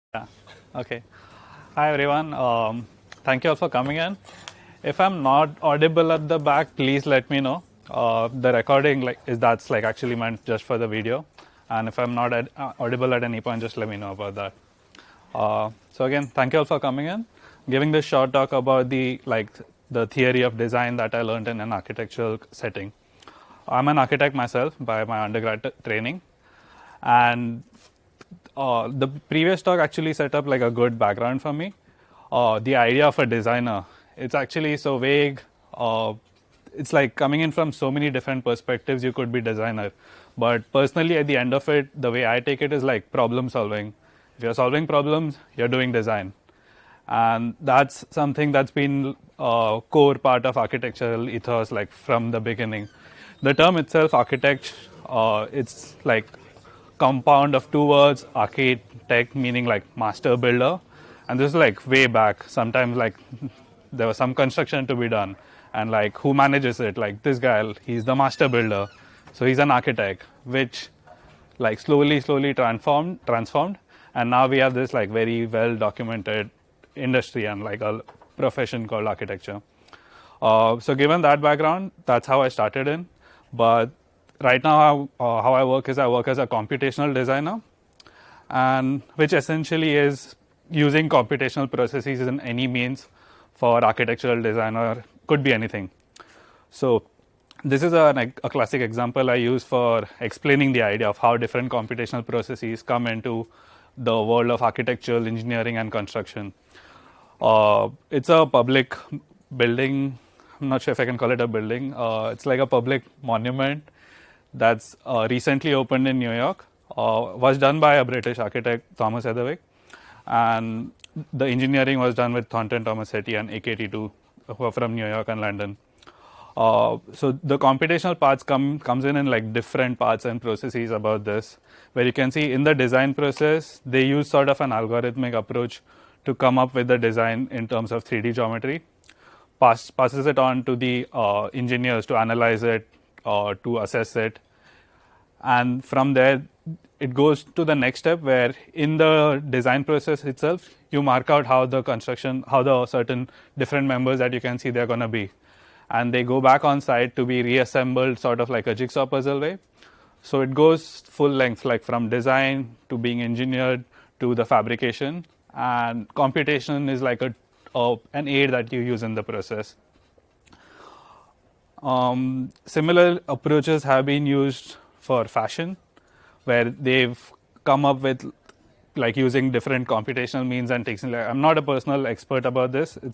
Yeah. Okay. Hi everyone. Thank you all for coming in. If I'm not audible at the back, please let me know. The recording that's actually meant just for the video, and if I'm not audible at any point, just let me know about that. So again, thank you all for coming in. Giving this short talk about the theory of design that I learned in an architectural setting. I'm an architect myself by my undergrad training, and the previous talk actually set up like a good background for me. The idea of a designer, it's actually so vague. It's like coming in from so many different perspectives. You could be designer, but personally, at the end of it, the way I take it is like problem solving. If you're solving problems, you're doing design, and that's something that's been a core part of architectural ethos like from the beginning. The term itself, architect, it's like compound of two words, architect meaning like master builder, and this is like way back. Sometimes like there was some construction to be done, and like who manages it? Like this guy, he's the master builder, so he's an architect, which like slowly transformed, and now we have this like very well documented industry and like a profession called architecture. So given that background, that's how I started in. But right now, how I work is I work as a computational designer, and which essentially is using computational processes in any means for architectural design, or could be anything. So this is a classic example I use for explaining the idea of how different computational processes come into the world of architectural engineering and construction. It's a public building. I'm not sure if I can call it a building. It's like a public monument that's recently opened in New York. Was done by a British architect, Thomas Heatherwick, and the engineering was done with Thornton Tomasetti and AKT2, who are from New York and London. So the computational parts comes in like different parts and processes about this, where you can see in the design process they use sort of an algorithmic approach to come up with the design in terms of 3D geometry, passes it on to the engineers to analyze it, to assess it, and from there it goes to the next step where in the design process itself you mark out how the certain different members that you can see they're going to be, and they go back on site to be reassembled sort of like a jigsaw puzzle way. So it goes full length, like from design to being engineered to the fabrication, and computation is like an aid that you use in the process. Similar approaches have been used for fashion, where they've come up with like using different computational means and techniques. I'm not a personal expert about this.